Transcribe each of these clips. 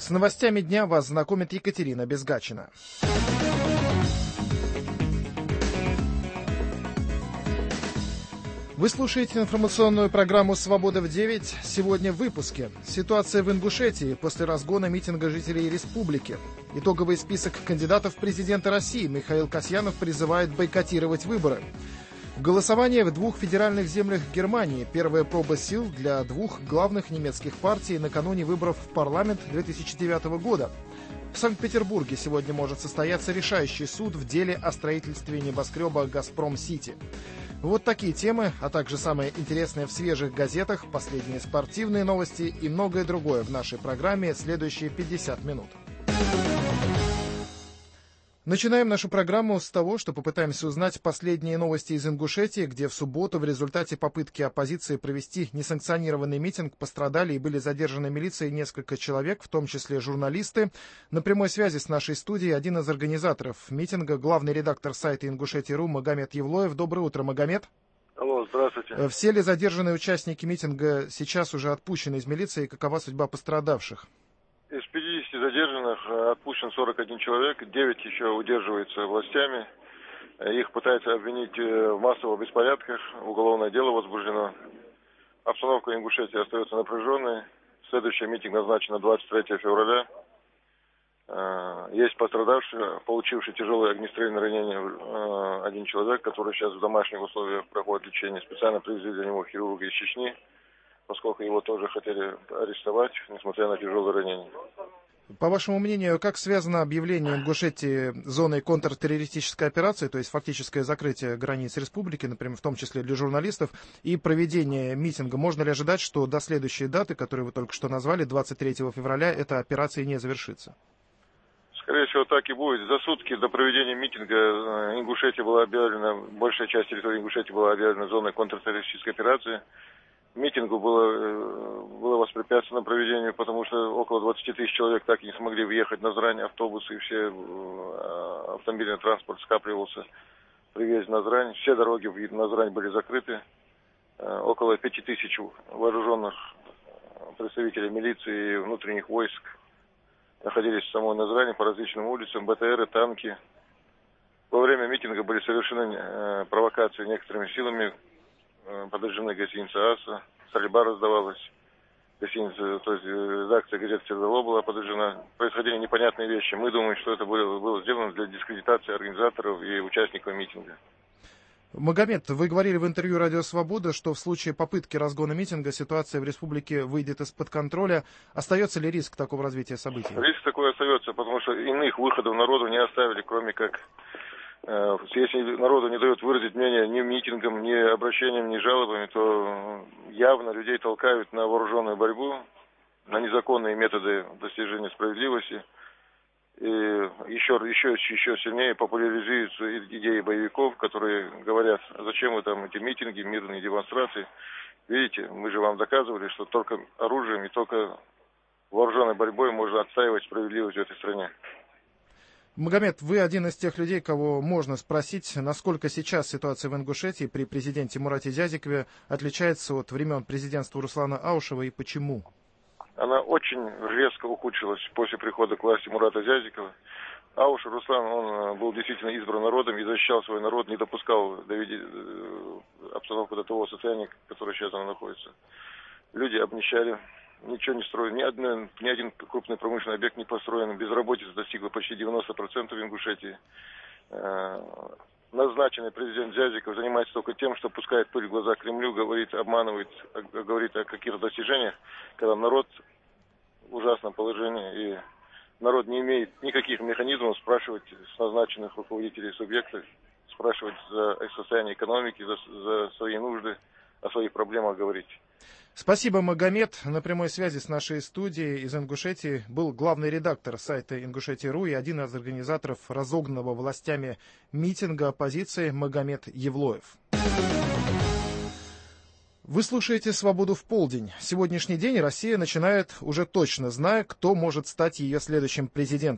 С новостями дня вас знакомит Екатерина Безгачина. Вы слушаете информационную программу «Свобода в 9». Сегодня в выпуске. Ситуация в Ингушетии после разгона митинга жителей республики. Итоговый список кандидатов в президенты России. Михаил Касьянов призывает бойкотировать выборы. Голосование в двух федеральных землях Германии. Первая проба сил для двух главных немецких партий накануне выборов в парламент 2009 года. В Санкт-Петербурге сегодня может состояться решающий суд в деле о строительстве небоскреба «Газпром-Сити». Вот такие темы, а также самое интересное в свежих газетах, последние спортивные новости и многое другое в нашей программе следующие 50 минут. Начинаем нашу программу с того, что попытаемся узнать последние новости из Ингушетии, где в субботу в результате попытки оппозиции провести несанкционированный митинг пострадали и были задержаны милицией несколько человек, в том числе журналисты. На прямой связи с нашей студией один из организаторов митинга, главный редактор сайта Ингушетия.ру Магомед Евлоев. Доброе утро, Магомед. Алло, здравствуйте. Все ли задержанные участники митинга сейчас уже отпущены из милиции? Какова судьба пострадавших? Из 50 задержанных отпущен 41 человек, 9 еще удерживаются властями. Их пытаются обвинить в массовых беспорядках, уголовное дело возбуждено. Обстановка в Ингушетии остается напряженной. Следующий митинг назначен на 23 февраля. Есть пострадавший, получивший тяжелое огнестрельное ранение, один человек, который сейчас в домашних условиях проходит лечение. Специально привезли для него хирурга из Чечни, поскольку его тоже хотели арестовать, несмотря на тяжелое ранение. По вашему мнению, как связано объявление Ингушетии зоной контртеррористической операции, то есть фактическое закрытие границ республики, например, в том числе для журналистов, и проведение митинга? Можно ли ожидать, что до следующей даты, которую вы только что назвали, 23 февраля, эта операция не завершится? Скорее всего, так и будет. За сутки до проведения митинга Ингушетия была объявлена, большая часть территории Ингушетии была объявлена зоной контртеррористической операции. Митингу было воспрепятствовано проведению, потому что около 20 тысяч человек так и не смогли въехать на Назрань, автобусы и все автомобильный транспорт скапливался, привезли на Назрань. Все дороги в Назрань были закрыты. Около 5 тысяч вооруженных представителей милиции и внутренних войск находились в самой Назрани по различным улицам, БТРы, танки. Во время митинга были совершены провокации некоторыми силами, подожжены гостиницы АСА, стрельба раздавалась, гостиница, то есть редакция газеты «Сердало» была подожжена. Происходили непонятные вещи. Мы думаем, что это было сделано для дискредитации организаторов и участников митинга. Магомед, вы говорили в интервью «Радио Свобода», что в случае попытки разгона митинга ситуация в республике выйдет из-под контроля. Остается ли риск такого развития событий? Риск такой остается, потому что иных выходов народу не оставили, кроме как... Если народу не дают выразить мнение ни митингом, ни обращением, ни жалобами, то явно людей толкают на вооруженную борьбу, на незаконные методы достижения справедливости. И еще сильнее популяризируются идеи боевиков, которые говорят, зачем вы там эти митинги, мирные демонстрации. Видите, мы же вам доказывали, что только оружием и только вооруженной борьбой можно отстаивать справедливость в этой стране. Магомед, вы один из тех людей, кого можно спросить, насколько сейчас ситуация в Ингушетии при президенте Мурате Зязикове отличается от времен президентства Руслана Аушева и почему? Она очень резко ухудшилась после прихода к власти Мурата Зязикова. Ауш Руслан, он был действительно избран народом и защищал свой народ, не допускал довести обстановку до того состояния, в котором сейчас она находится. Люди обнищали. Ничего не строили, ни один крупный промышленный объект не построен, безработица достигла почти 90% в Ингушетии. Назначенный президент Зязиков занимается только тем, что пускает пыль в глаза Кремлю, говорит, обманывает, говорит о каких-то достижениях, когда народ в ужасном положении, и народ не имеет никаких механизмов спрашивать с назначенных руководителей субъектов, спрашивать за состояние экономики, за свои нужды, о своих проблемах говорить. Спасибо, Магомед. На прямой связи с нашей студией из Ингушетии был главный редактор сайта Ингушетия.ру и один из организаторов разогнанного властями митинга оппозиции Магомед Евлоев. Вы слушаете «Свободу в полдень». Сегодняшний день Россия начинает уже точно, зная, кто может стать ее следующим президентом.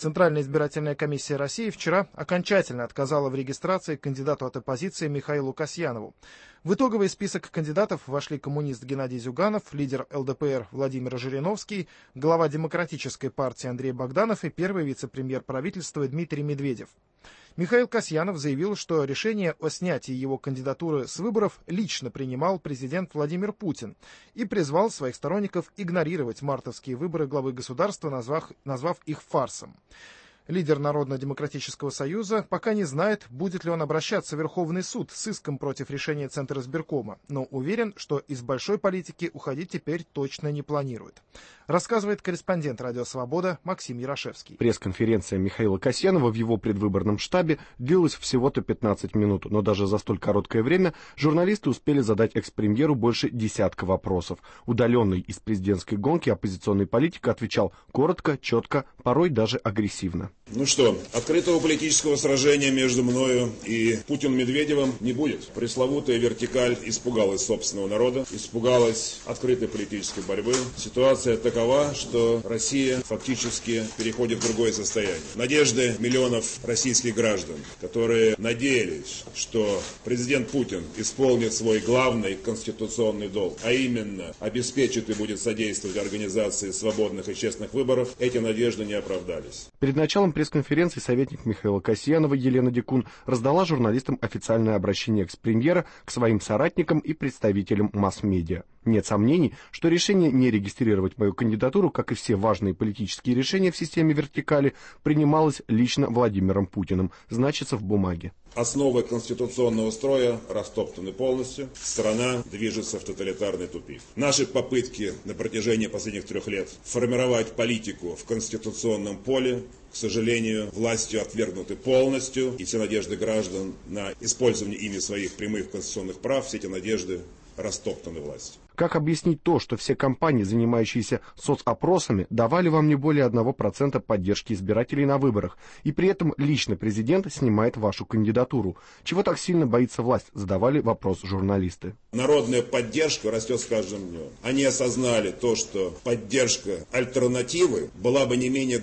Центральная избирательная комиссия России вчера окончательно отказала в регистрации кандидату от оппозиции Михаилу Касьянову. В итоговый список кандидатов вошли коммунист Геннадий Зюганов, лидер ЛДПР Владимир Жириновский, глава Демократической партии Андрей Богданов и первый вице-премьер правительства Дмитрий Медведев. Михаил Касьянов заявил, что решение о снятии его кандидатуры с выборов лично принимал президент Владимир Путин и призвал своих сторонников игнорировать мартовские выборы главы государства, назвав их фарсом. Лидер Народно-демократического союза пока не знает, будет ли он обращаться в Верховный суд с иском против решения Центризбиркома, но уверен, что из большой политики уходить теперь точно не планирует. Рассказывает корреспондент «Радио Свобода» Максим Ярошевский. Пресс-конференция Михаила Касьянова в его предвыборном штабе длилась всего-то 15 минут, но даже за столь короткое время журналисты успели задать экс-премьеру больше десятка вопросов. Удаленный из президентской гонки оппозиционный политик отвечал коротко, четко, порой даже агрессивно. Ну что, открытого политического сражения между мною и Путиным-Медведевым не будет. Пресловутая вертикаль испугалась собственного народа, испугалась открытой политической борьбы. Ситуация такова, что Россия фактически переходит в другое состояние. Надежды миллионов российских граждан, которые надеялись, что президент Путин исполнит свой главный конституционный долг, а именно обеспечит и будет содействовать организации свободных и честных выборов, эти надежды не оправдались. Перед началом пресс-конференции советник Михаила Касьянова Елена Дикун раздала журналистам официальное обращение экс-премьера к своим соратникам и представителям масс-медиа. Нет сомнений, что решение не регистрировать мою кандидатуру, как и все важные политические решения в системе вертикали, принималось лично Владимиром Путиным, значится в бумаге. Основы конституционного строя растоптаны полностью. Страна движется в тоталитарный тупик. Наши попытки на протяжении последних 3 лет формировать политику в конституционном поле, к сожалению, властью отвергнуты полностью. И все надежды граждан на использование ими своих прямых конституционных прав, все эти надежды растоптаны властью. Как объяснить то, что все компании, занимающиеся соцопросами, давали вам не более 1% поддержки избирателей на выборах, и при этом лично президент снимает вашу кандидатуру? Чего так сильно боится власть? Задавали вопрос журналисты. Народная поддержка растет с каждым днем. Они осознали то, что поддержка альтернативы была бы не менее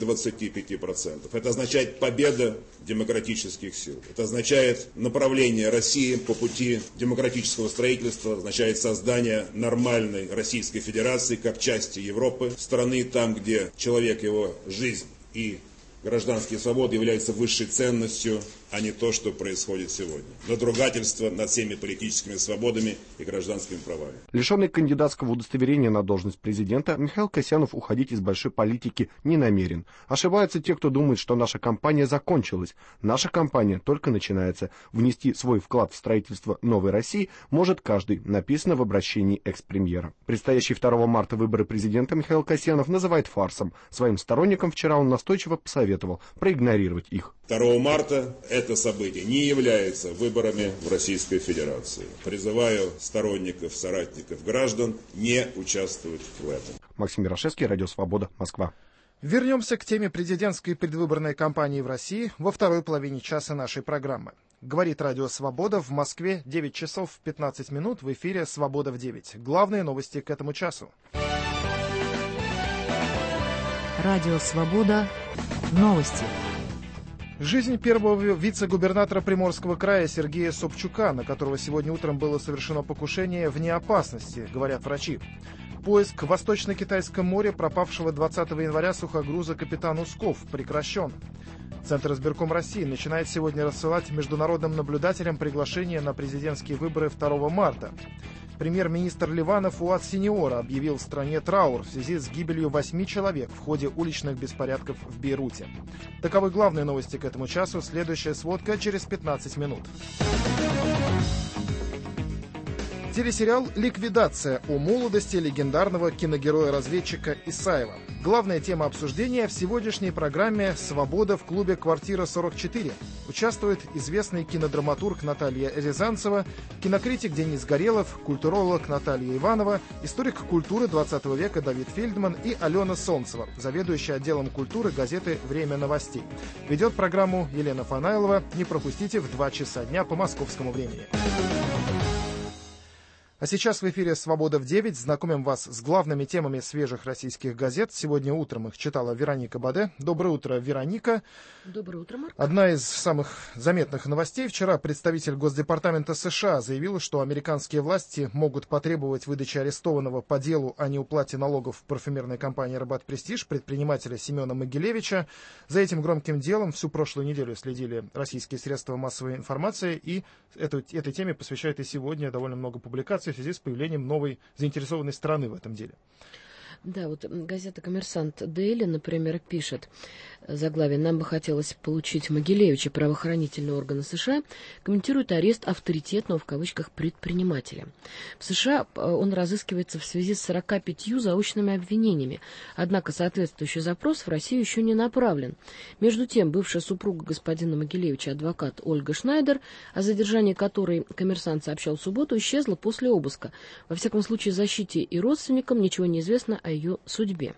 25%. Это означает победа демократических сил. Это означает направление России по пути демократического строительства, означает создание нормальной Российской Федерации как части Европы, страны там, где человек, его жизнь и гражданские свободы являются высшей ценностью, а не то, что происходит сегодня. Надругательство над всеми политическими свободами и гражданскими правами. Лишенный кандидатского удостоверения на должность президента, Михаил Касьянов уходить из большой политики не намерен. Ошибаются те, кто думает, что наша кампания закончилась. Наша кампания только начинается. Внести свой вклад в строительство новой России может каждый, написано в обращении экс-премьера. Предстоящие 2 марта выборы президента Михаил Касьянов называет фарсом. Своим сторонникам вчера он настойчиво посоветовал проигнорировать их. 2 марта это событие не является выборами в Российской Федерации. Призываю сторонников, соратников, граждан не участвовать в этом. Максим Ярошевский, Радио Свобода, Москва. Вернемся к теме президентской предвыборной кампании в России во второй половине часа нашей программы. Говорит Радио Свобода, в Москве 9 часов 15 минут, в эфире «Свобода в 9». Главные новости к этому часу. Радио Свобода. Новости. Жизнь первого вице-губернатора Приморского края Сергея Собчука, на которого сегодня утром было совершено покушение, вне опасности, говорят врачи. Поиск в Восточно-Китайском море пропавшего 20 января сухогруза «Капитан Усков» прекращен. Центризбирком России начинает сегодня рассылать международным наблюдателям приглашение на президентские выборы 2 марта. Премьер-министр Ливана Фуад Синьора объявил в стране траур в связи с гибелью 8 человек в ходе уличных беспорядков в Бейруте. Таковы главные новости к этому часу. Следующая сводка через 15 минут. Телесериал «Ликвидация» о молодости легендарного киногероя-разведчика Исаева. Главная тема обсуждения в сегодняшней программе «Свобода» в клубе «Квартира 44». Участвует известный кинодраматург Наталья Рязанцева, кинокритик Денис Горелов, культуролог Наталья Иванова, историк культуры 20 века Давид Фельдман и Алена Солнцева, заведующая отделом культуры газеты «Время новостей». Ведет программу Елена Фанайлова. Не пропустите в 2 часа дня по московскому времени. А сейчас в эфире «Свобода в 9». Знакомим вас с главными темами свежих российских газет. Сегодня утром их читала Вероника Баде. Доброе утро, Вероника. Доброе утро, Марк. Одна из самых заметных новостей. Вчера представитель Госдепартамента США заявил, что американские власти могут потребовать выдачи арестованного по делу о неуплате налогов в парфюмерной компании «Рабат Престиж» предпринимателя Семена Могилевича. За этим громким делом всю прошлую неделю следили российские средства массовой информации, и этой теме посвящают и сегодня довольно много публикаций в связи с появлением новой заинтересованной стороны в этом деле. Да, вот газета «Коммерсант Дейли», например, пишет заглавие: «Нам бы хотелось получить Могилевича. Правоохранительные органы США комментируют арест авторитетного в кавычках предпринимателя. В США он разыскивается в связи с 45 заочными обвинениями, однако соответствующий запрос в Россию еще не направлен. Между тем, бывшая супруга господина Могилевича, адвокат Ольга Шнайдер, о задержании которой «Коммерсант» сообщал в субботу, исчезла после обыска. Во всяком случае, защите и родственникам ничего не известно о ее судьбе».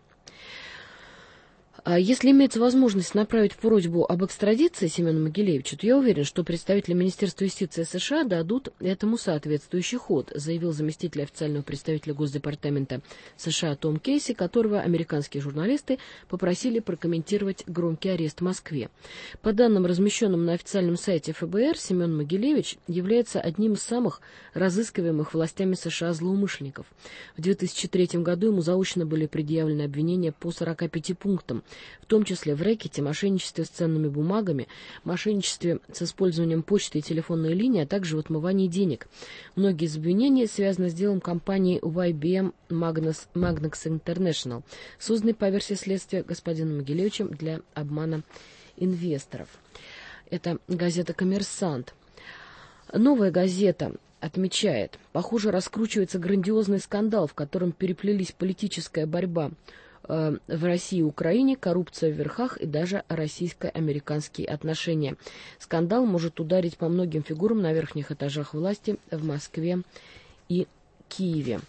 Если имеется возможность направить просьбу об экстрадиции Семена Могилевича, то я уверен, что представители Министерства юстиции США дадут этому соответствующий ход, заявил заместитель официального представителя Госдепартамента США Том Кейси, которого американские журналисты попросили прокомментировать громкий арест в Москве. По данным, размещенным на официальном сайте ФБР, Семен Могилевич является одним из самых разыскиваемых властями США злоумышленников. В 2003 году ему заочно были предъявлены обвинения по 45 пунктам, в том числе в рэкете, мошенничестве с ценными бумагами, мошенничестве с использованием почты и телефонной линии, а также в отмывании денег. Многие из обвинений связаны с делом компании YBM Magnex International, созданной по версии следствия господином Могилевичем для обмана инвесторов. Это газета «Коммерсант». Новая газета отмечает: похоже, раскручивается грандиозный скандал, в котором переплелись политическая борьба в России и Украине, коррупция в верхах и даже российско-американские отношения. Скандал может ударить по многим фигурам на верхних этажах власти в Москве и Киеве.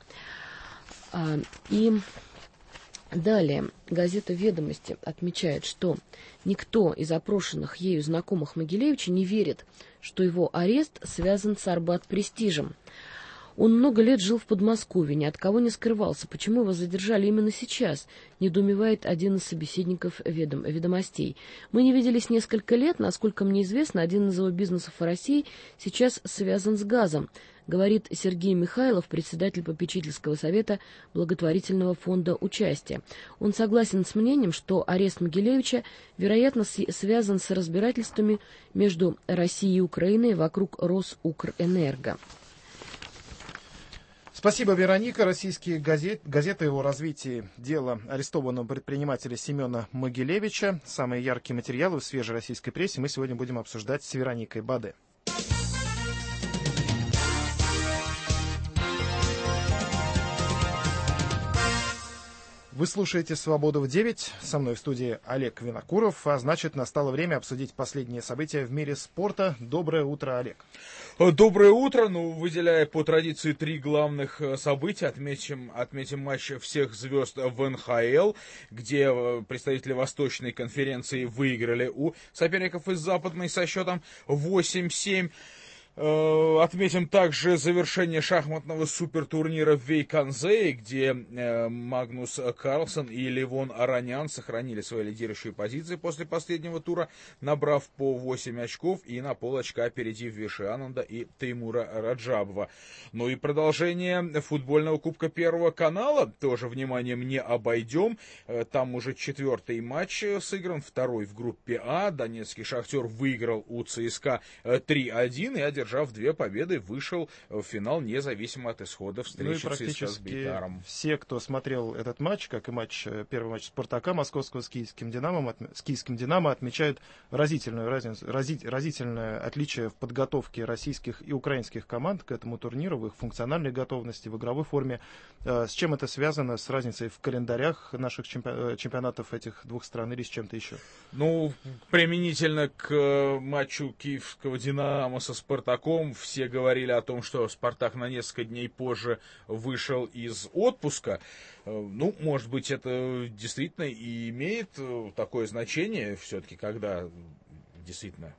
И далее газета «Ведомости» отмечает, что никто из опрошенных ею знакомых Могилевича не верит, что его арест связан с Рабат Престижем. Он много лет жил в Подмосковье, ни от кого не скрывался. Почему его задержали именно сейчас, недоумевает один из собеседников «Ведомостей». Мы не виделись несколько лет. Насколько мне известно, один из его бизнесов в России сейчас связан с газом, говорит Сергей Михайлов, председатель попечительского совета благотворительного фонда «Участие». Он согласен с мнением, что арест Могилевича, вероятно, связан с разбирательствами между Россией и Украиной вокруг Росукрэнерго. Спасибо, Вероника. Российские газеты о развитии дела арестованного предпринимателя Семена Могилевича. Самые яркие материалы в свежей российской прессе мы сегодня будем обсуждать с Вероникой Баде. Вы слушаете «Свободу в 9». Со мной в студии Олег Винокуров. А значит, настало время обсудить последние события в мире спорта. Доброе утро, Олег. Доброе утро. Выделяя по традиции 3 главных события, отметим матч всех звезд в НХЛ, где представители Восточной конференции выиграли у соперников из Западной со счетом 8-7. Отметим также завершение шахматного супертурнира в Вейконзее, где Магнус Карлсон и Левон Аронян сохранили свои лидирующие позиции после последнего тура, набрав по 8 очков и на полочка опередив Виши Ананда и Теймура Раджабова. И продолжение футбольного кубка Первого канала тоже вниманием не обойдем. Там уже 4-й матч сыгран, 2-й в группе А. Донецкий Шахтер выиграл у ЦСКА 3-1 и, одержав 2 победы, вышел в финал независимо от исхода встречи ЦСКА с Бейтаром. Все, кто смотрел этот матч, как и первый матч Спартака Московского с Киевским Динамо, отмечают разительное отличие в подготовке российских и украинских команд к этому турниру, в их функциональной готовности, в игровой форме. С чем это связано? С разницей в календарях наших чемпионатов этих двух стран или с чем-то еще? Применительно к матчу киевского Динамо со Спартаком, все говорили о том, что Спартак на несколько дней позже вышел из отпуска. Может быть, это действительно и имеет такое значение, все-таки, когда действительно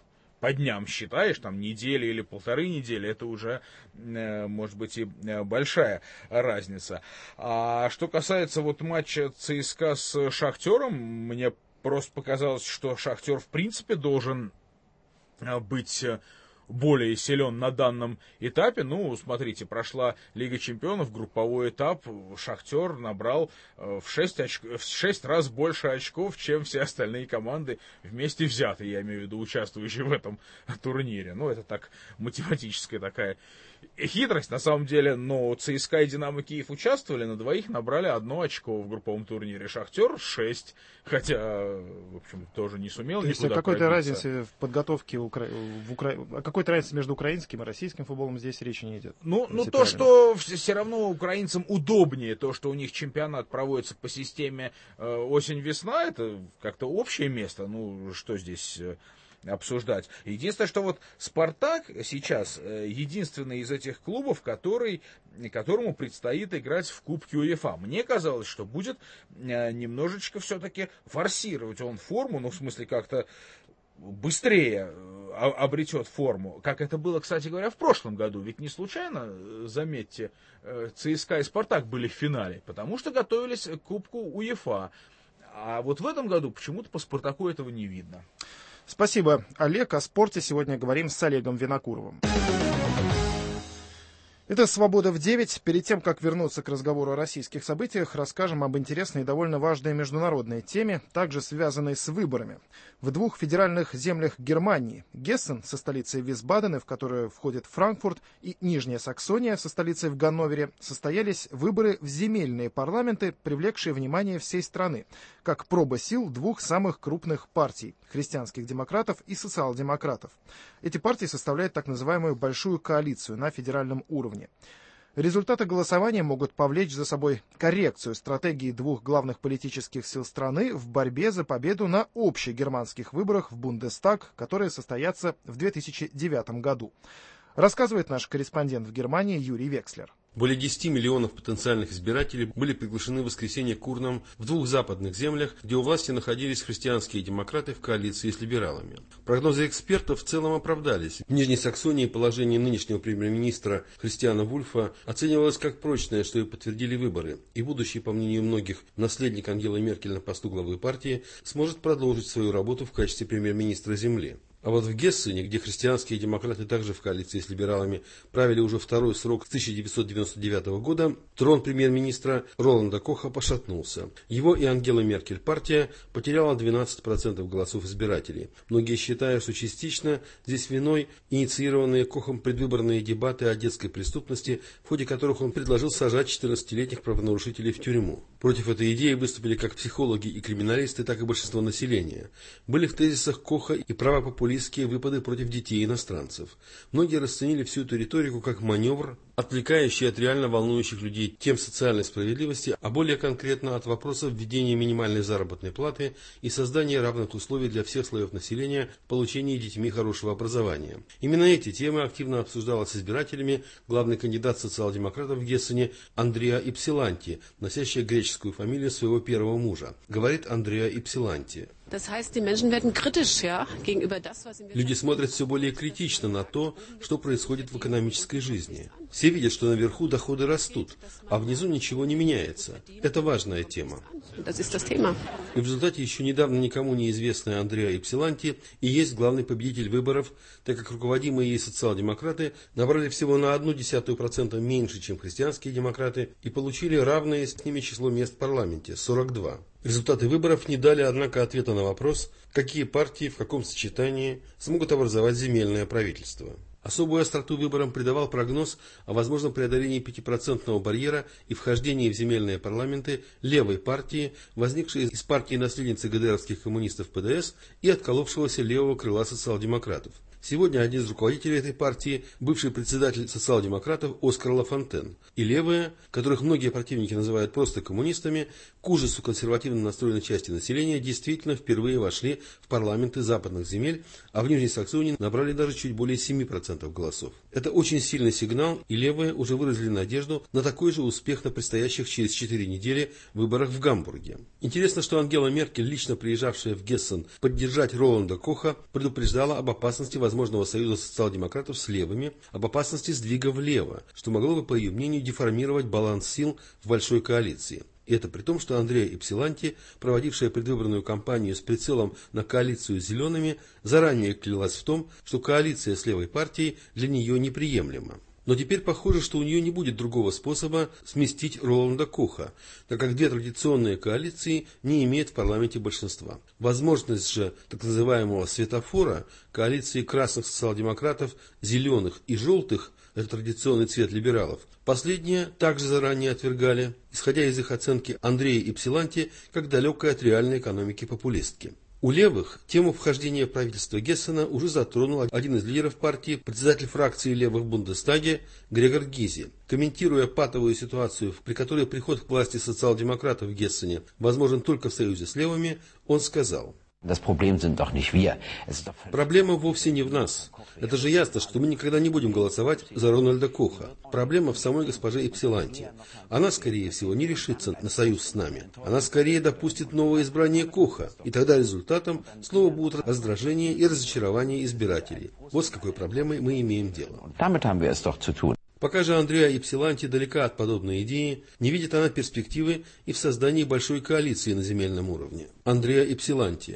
по дням считаешь, там неделю или полторы недели, это уже, может быть, и большая разница. А что касается вот матча ЦСКА с Шахтером, мне просто показалось, что Шахтер в принципе должен быть более силен на данном этапе. Ну, смотрите, прошла Лига Чемпионов, групповой этап, Шахтер набрал в 6 раз больше очков, чем все остальные команды вместе взятые, я имею в виду участвующие в этом турнире. Ну, это так, математическая такая хитрость, на самом деле, но ЦСКА и Динамо Киев участвовали, на двоих набрали 1 очко в групповом турнире. Шахтер 6, хотя, в общем, тоже не сумел никуда пробиться. То есть о какой-то разнице в подготовке, о какой-то разнице между украинским и российским футболом здесь речи не идет? Ну то, что все равно украинцам удобнее, то, что у них чемпионат проводится по системе осень-весна, это как-то общее место, ну, что здесь обсуждать. Единственное, что вот «Спартак» сейчас единственный из этих клубов, которому предстоит играть в Кубке УЕФА. Мне казалось, что будет немножечко все-таки форсировать он форму, ну, в смысле, как-то быстрее обретет форму, как это было, кстати говоря, в прошлом году. Ведь не случайно, заметьте, ЦСКА и «Спартак» были в финале, потому что готовились к Кубку УЕФА. А вот в этом году почему-то по «Спартаку» этого не видно. Спасибо, Олег. О спорте сегодня говорим с Олегом Винокуровым. Это «Свобода в 9». Перед тем, как вернуться к разговору о российских событиях, расскажем об интересной и довольно важной международной теме, также связанной с выборами. В 2 федеральных землях Германии, Гессен со столицей Висбадена, в которую входит Франкфурт, и Нижняя Саксония со столицей в Ганновере, состоялись выборы в земельные парламенты, привлекшие внимание всей страны, как проба сил 2 самых крупных партий – христианских демократов и социал-демократов. Эти партии составляют так называемую «большую коалицию» на федеральном уровне. Результаты голосования могут повлечь за собой коррекцию стратегии 2 главных политических сил страны в борьбе за победу на общегерманских выборах в Бундестаг, которые состоятся в 2009 году. Рассказывает наш корреспондент в Германии Юрий Векслер. Более 10 миллионов потенциальных избирателей были приглашены в воскресенье к урнам в 2 западных землях, где у власти находились христианские демократы в коалиции с либералами. Прогнозы экспертов в целом оправдались. В Нижней Саксонии положение нынешнего премьер-министра Христиана Вульфа оценивалось как прочное, что и подтвердили выборы, и будущий, по мнению многих, наследник Ангелы Меркель на посту главы партии сможет продолжить свою работу в качестве премьер-министра земли. А вот в Гессене, где христианские демократы также в коалиции с либералами правили уже 2-й срок с 1999 года, трон премьер-министра Роланда Коха пошатнулся. Его и Ангелы Меркель партия потеряла 12% голосов избирателей. Многие считают, что частично здесь виной инициированные Кохом предвыборные дебаты о детской преступности, в ходе которых он предложил сажать 14-летних правонарушителей в тюрьму. Против этой идеи выступили как психологи и криминалисты, так и большинство населения. Были в тезисах Коха и правопопулистские выпады против детей иностранцев. Многие расценили всю эту риторику как маневр, отвлекающий от реально волнующих людей тем социальной справедливости, а более конкретно от вопросов введения минимальной заработной платы и создания равных условий для всех слоев населения в получении детьми хорошего образования. Именно эти темы активно обсуждалась с избирателями главный кандидат социал-демократов в Гессене Андреа Ипсиланти, носящая греческую фамилию своего первого мужа. Говорит Андреа Ипсиланти. Люди смотрят все более критично на то, что происходит в экономической жизни. Все видят, что наверху доходы растут, а внизу ничего не меняется. Это важная тема. И в результате еще недавно никому неизвестная Андреа Ипсиланти и есть главный победитель выборов, так как руководимые ей социал-демократы набрали всего на 0,1% меньше, чем христианские демократы, и получили равное с ними число мест в парламенте – 42. Результаты выборов не дали, однако, ответа на вопрос, какие партии в каком сочетании смогут образовать земельное правительство. Особую остроту выборам придавал прогноз о возможном преодолении 5% барьера и вхождении в земельные парламенты левой партии, возникшей из партии наследницы ГДРовских коммунистов ПДС и отколовшегося левого крыла социал-демократов. Сегодня один из руководителей этой партии, бывший председатель социал-демократов Оскар Лафонтен, и левые, которых многие противники называют просто коммунистами, к ужасу консервативно настроенной части населения, действительно впервые вошли в парламенты западных земель, а в Нижней Саксонии набрали даже чуть более 7% голосов. Это очень сильный сигнал, и левые уже выразили надежду на такой же успех на предстоящих через 4 недели выборах в Гамбурге. Интересно, что Ангела Меркель, лично приезжавшая в Гессен поддержать Роланда Коха, предупреждала об опасности возможности возможного союза социал-демократов с левыми об опасности сдвига влево, что могло бы, по ее мнению, деформировать баланс сил в большой коалиции. И это при том, что Андреа Ипсиланти, проводившая предвыборную кампанию с прицелом на коалицию с зелеными, заранее клялась в том, что коалиция с левой партией для нее неприемлема. Но теперь похоже, что у нее не будет другого способа сместить Роланда Коха, так как две традиционные коалиции не имеют в парламенте большинства. Возможность же так называемого светофора, коалиции красных социал-демократов, зеленых и желтых, это традиционный цвет либералов, последние также заранее отвергали, исходя из их оценки Андреа Ипсиланти как далекой от реальной экономики популистки. У левых тему вхождения в правительство Гессена уже затронул один из лидеров партии, председатель фракции левых в Бундестаге Грегор Гизи. Комментируя патовую ситуацию, при которой приход к власти социал-демократов в Гессене возможен только в союзе с левыми, он сказал: «Проблема вовсе не в нас. Это же ясно, что мы никогда не будем голосовать за Рональда Коха. Проблема в самой госпоже Ипсиланти. Она, скорее всего, не решится на союз с нами. Она скорее допустит новое избрание Коха, и тогда результатом снова будут раздражение и разочарование избирателей. Вот с какой проблемой мы имеем дело». Пока же Андреа Ипсиланти далека от подобной идеи, не видит она перспективы и в создании большой коалиции на земельном уровне. Андреа Ипсиланти: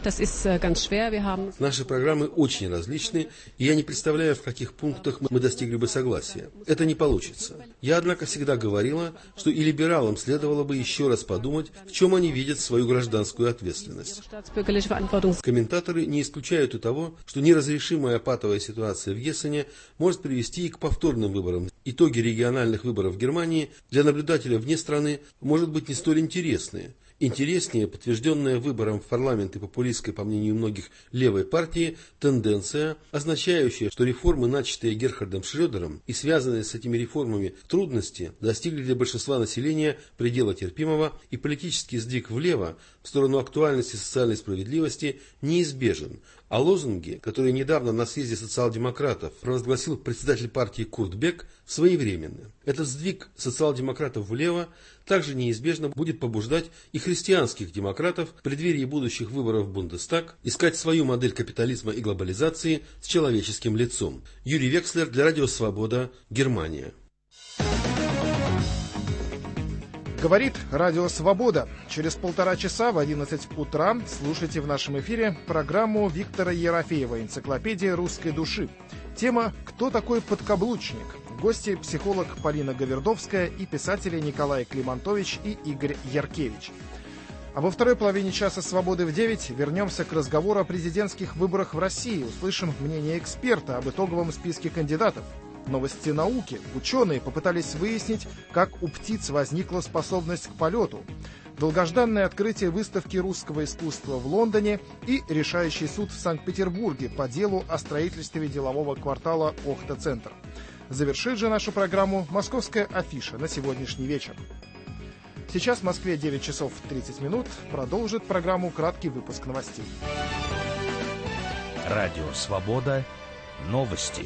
«Наши программы очень различны, и я не представляю, в каких пунктах мы достигли бы согласия. Это не получится. Я, однако, всегда говорила, что и либералам следовало бы еще раз подумать, в чем они видят свою гражданскую ответственность». Комментаторы не исключают и того, что неразрешимая патовая ситуация в Гессене может привести и к повторным выборам. Итоги региональных выборов в Германии для наблюдателя вне страны может быть не столь интересные. Интереснее подтвержденная выбором в парламент и популистской, по мнению многих, левой партии, тенденция, означающая, что реформы, начатые Герхардом Шрёдером и связанные с этими реформами трудности, достигли для большинства населения предела терпимого, и политический сдвиг влево в сторону актуальности социальной справедливости неизбежен. А лозунги, которые недавно на съезде социал-демократов провозгласил председатель партии Курт Бек, своевременны. Этот сдвиг социал-демократов влево также неизбежно будет побуждать и христианских демократов в преддверии будущих выборов в Бундестаг искать свою модель капитализма и глобализации с человеческим лицом. Юрий Векслер для Радио Свобода, Германия. Говорит Радио Свобода. Через 1,5 часа в 11 утра слушайте в нашем эфире программу Виктора Ерофеева «Энциклопедия русской души». Тема «Кто такой подкаблучник?». Гости – психолог Полина Гавердовская и писатели Николай Климантович и Игорь Яркевич. А во второй половине часа «Свободы в 9» вернемся к разговору о президентских выборах в России. Услышим мнение эксперта об итоговом списке кандидатов. Новости науки. Ученые попытались выяснить, как у птиц возникла способность к полету. Долгожданное открытие выставки русского искусства в Лондоне и решающий суд в Санкт-Петербурге по делу о строительстве делового квартала Охта-центр. Завершит же нашу программу московская афиша на сегодняшний вечер. Сейчас в Москве 9 часов 30 минут. Продолжит программу краткий выпуск новостей. Радио «Свобода». Новости.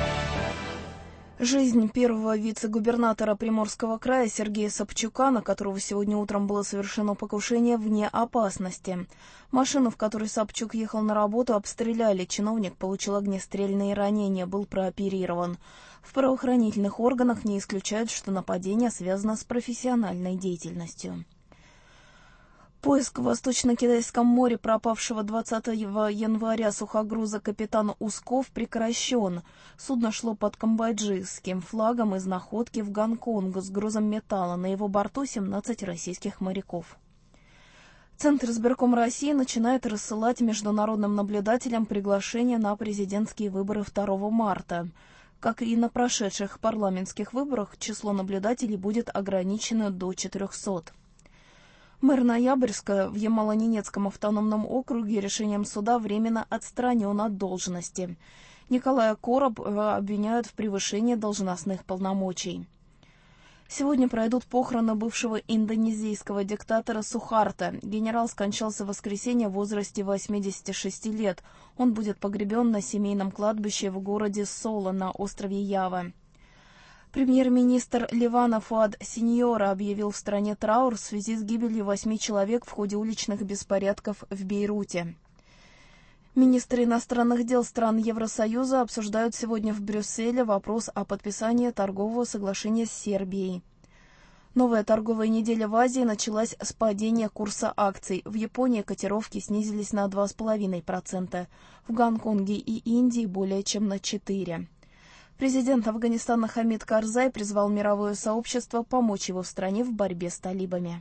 Жизнь первого вице-губернатора Приморского края Сергея Собчука, на которого сегодня утром было совершено покушение, вне опасности. Машину, в которой Собчук ехал на работу, обстреляли. Чиновник получил огнестрельные ранения, был прооперирован. В правоохранительных органах не исключают, что нападение связано с профессиональной деятельностью. Поиск в Восточно-Китайском море пропавшего 20 января сухогруза «Капитан Усков» прекращен. Судно шло под камбоджийским флагом из находки в Гонконг с грузом металла. На его борту 17 российских моряков. Центр избирком России начинает рассылать международным наблюдателям приглашения на президентские выборы 2 марта. Как и на прошедших парламентских выборах, число наблюдателей будет ограничено до 400. Мэр Ноябрьска в Ямало-Ненецком автономном округе решением суда временно отстранен от должности. Николая Короба обвиняют в превышении должностных полномочий. Сегодня пройдут похороны бывшего индонезийского диктатора Сухарто. Генерал скончался в воскресенье в возрасте 86 лет. Он будет погребен на семейном кладбище в городе Соло на острове Ява. Премьер-министр Ливана Фуад Синьора объявил в стране траур в связи с гибелью 8 человек в ходе уличных беспорядков в Бейруте. Министры иностранных дел стран Евросоюза обсуждают сегодня в Брюсселе вопрос о подписании торгового соглашения с Сербией. Новая торговая неделя в Азии началась с падения курса акций. В Японии котировки снизились на 2,5%, в Гонконге и Индии более чем на 4%. Президент Афганистана Хамид Карзай призвал мировое сообщество помочь его стране в борьбе с талибами.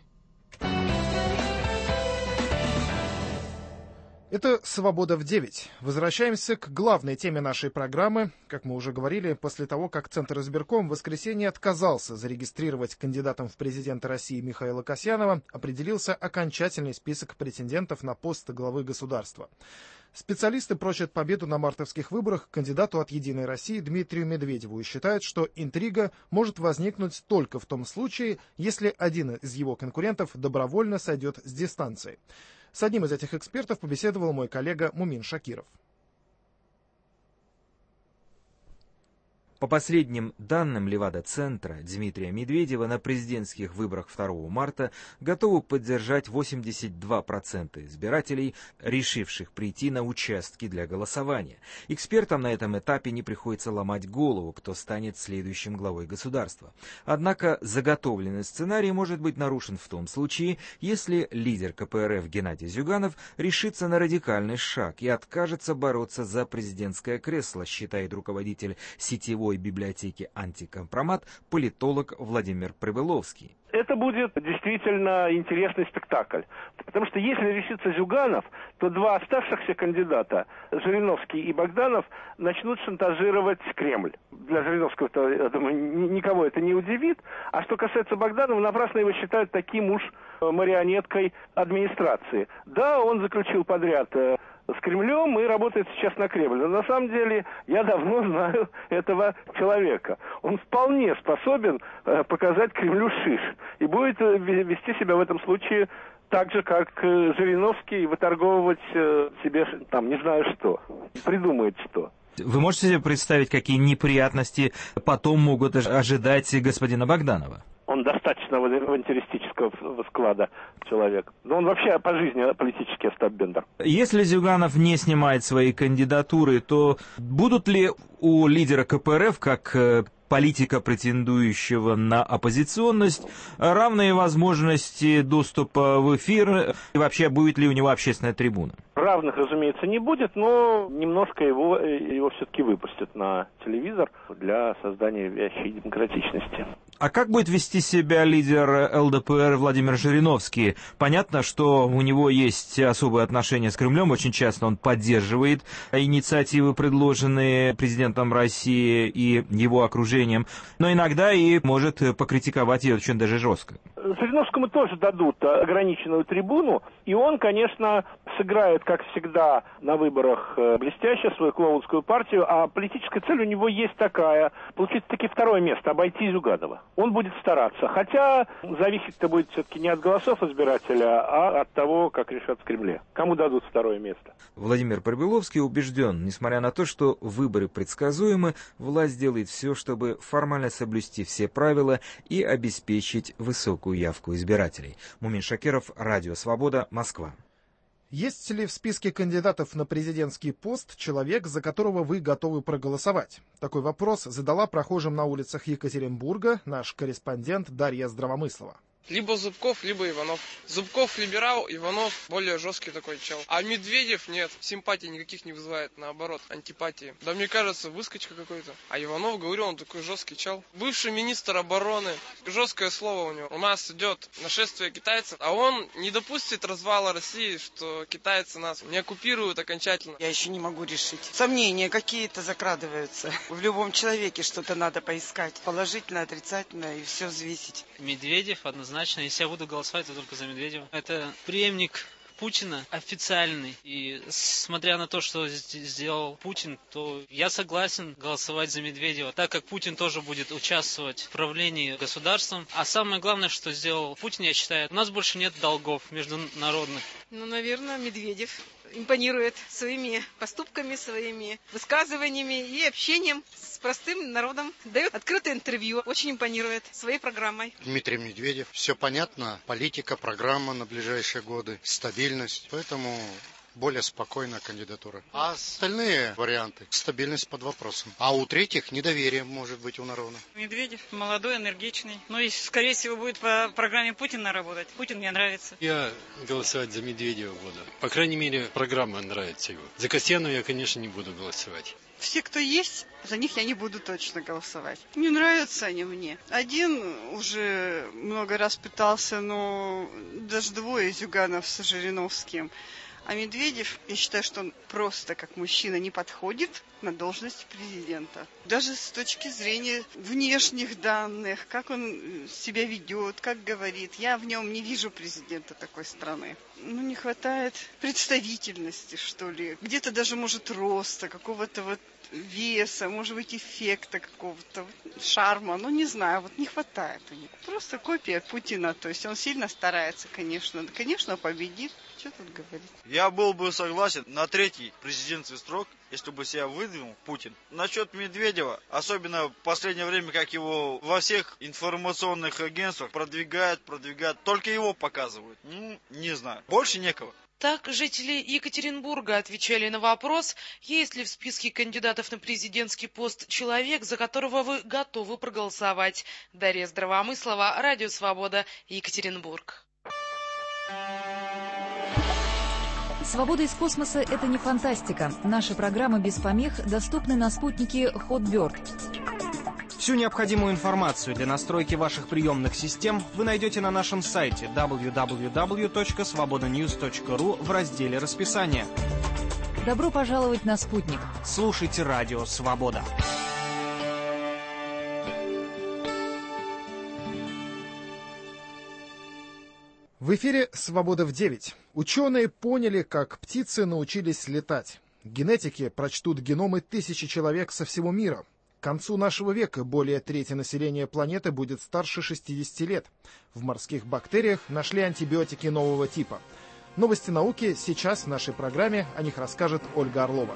Это «Свобода в 9». Возвращаемся к главной теме нашей программы. Как мы уже говорили, после того, как Центр избирком в воскресенье отказался зарегистрировать кандидатом в президенты России Михаила Касьянова, определился окончательный список претендентов на пост главы государства. Специалисты прочат победу на мартовских выборах кандидату от «Единой России» Дмитрию Медведеву и считают, что интрига может возникнуть только в том случае, если один из его конкурентов добровольно сойдет с дистанции. С одним из этих экспертов побеседовал мой коллега Мумин Шакиров. По последним данным Левада-центра, Дмитрия Медведева на президентских выборах 2 марта готовы поддержать 82% избирателей, решивших прийти на участки для голосования. Экспертам на этом этапе не приходится ломать голову, кто станет следующим главой государства. Однако заготовленный сценарий может быть нарушен в том случае, если лидер КПРФ Геннадий Зюганов решится на радикальный шаг и откажется бороться за президентское кресло, считает руководитель сетевой библиотеки «Антикомпромат» политолог Владимир Прибыловский. Это будет действительно интересный спектакль. Потому что если решится Зюганов, то два оставшихся кандидата, Жириновский и Богданов, начнут шантажировать Кремль. Для Жириновского, я думаю, никого это не удивит. А что касается Богданова, напрасно его считают таким уж марионеткой администрации. Да, он заключил подряд с Кремлем и работает сейчас на Кремль. Но на самом деле я давно знаю этого человека. Он вполне способен показать Кремлю шиш. И будет вести себя в этом случае так же, как Жириновский, выторговывать себе, там, не знаю что. Придумает что. Вы можете себе представить, какие неприятности потом могут ожидать господина Богданова? Он достаточно авантюристического склада человек. Но он вообще по жизни политический остап-бендер. Если Зюганов не снимает свои кандидатуры, то будут ли у лидера КПРФ, как политика, претендующего на оппозиционность, равные возможности доступа в эфир? И вообще, будет ли у него общественная трибуна? Равных, разумеется, не будет, но немножко его все-таки выпустят на телевизор для создания вящей демократичности. А как будет вести себя лидер ЛДПР Владимир Жириновский? Понятно, что у него есть особые отношения с Кремлем, очень часто он поддерживает инициативы, предложенные президентом России и его окружением, но иногда и может покритиковать ее очень даже жестко. Жириновскому тоже дадут ограниченную трибуну, и он, конечно, сыграет, как всегда, на выборах блестяще свою клоунскую партию, а политическая цель у него есть такая – получить таки второе место, обойти Зюганова. Он будет стараться, хотя зависит-то будет все-таки не от голосов избирателя, а от того, как решат в Кремле. Кому дадут второе место. Владимир Прибыловский убежден, несмотря на то, что выборы предсказуемы, власть делает все, чтобы формально соблюсти все правила и обеспечить высокую явку избирателей. Мумин Шакиров, Радио Свобода, Москва. Есть ли в списке кандидатов на президентский пост человек, за которого вы готовы проголосовать? Такой вопрос задала прохожим на улицах Екатеринбурга наш корреспондент Дарья Здравомыслова. Либо Зубков, либо Иванов. Зубков либерал, Иванов более жесткий такой чел. А Медведев нет, симпатий никаких не вызывает, наоборот, антипатии. Да мне кажется, выскочка какой-то. А Иванов, говорю, он такой жесткий чел. Бывший министр обороны, жесткое слово у него. У нас идет нашествие китайцев, а он не допустит развала России, что китайцы нас не оккупируют окончательно. Я еще не могу решить. Сомнения какие-то закрадываются. В любом человеке что-то надо поискать. Положительно, отрицательно и все взвесить. Медведев однозначно. Если я буду голосовать, то только за Медведева. Это преемник Путина официальный. И смотря на то, что сделал Путин, то я согласен голосовать за Медведева, так как Путин тоже будет участвовать в правлении государством. А самое главное, что сделал Путин, я считаю, у нас больше нет долгов международных. Наверное, Медведев импонирует своими поступками, своими высказываниями и общением с простым народом. Дает открытое интервью, очень импонирует своей программой. Дмитрий Медведев. Все понятно. Политика, программа на ближайшие годы, стабильность. Поэтому более спокойная кандидатура. А остальные варианты стабильность под вопросом. А у третьих недоверие может быть у народа. Медведев молодой, энергичный. Ну и, скорее всего, будет по программе Путина работать. Путин мне нравится. Я голосовать за Медведева буду. По крайней мере, программа нравится его. За Касьянова я, конечно, не буду голосовать. Все, кто есть, за них я не буду точно голосовать. Не нравятся они мне. Один уже много раз пытался, но даже двое Зюганов с Жириновским. А Медведев, я считаю, что он просто как мужчина не подходит на должность президента. Даже с точки зрения внешних данных, как он себя ведет, как говорит. Я в нем не вижу президента такой страны. Ну, не хватает представительности, что ли. Где-то даже, может, роста, какого-то вот веса, может быть, эффекта какого-то, шарма. Ну, не знаю, вот не хватает у него. Просто копия Путина. То есть он сильно старается, конечно. Конечно, победит. Что тут говорить? Я был бы согласен на третий президентский срок, если бы себя выдвинул Путин. Насчет Медведева, особенно в последнее время, как его во всех информационных агентствах продвигают, только его показывают. Ну, не знаю. Больше некого. Так жители Екатеринбурга отвечали на вопрос, есть ли в списке кандидатов на президентский пост человек, за которого вы готовы проголосовать. Дарья Здравомыслова, Радио Свобода, Екатеринбург. «Свобода из космоса» — это не фантастика. Наши программы без помех доступны на спутнике Hotbird. Всю необходимую информацию для настройки ваших приемных систем вы найдете на нашем сайте www.svobodanews.ru в разделе «Расписание». Добро пожаловать на спутник. Слушайте Радио Свобода. В эфире «Свобода в 9». Ученые поняли, как птицы научились летать. Генетики прочтут геномы тысячи человек со всего мира. К концу нашего века более трети населения планеты будет старше 60 лет. В морских бактериях нашли антибиотики нового типа. Новости науки сейчас в нашей программе. О них расскажет Ольга Орлова.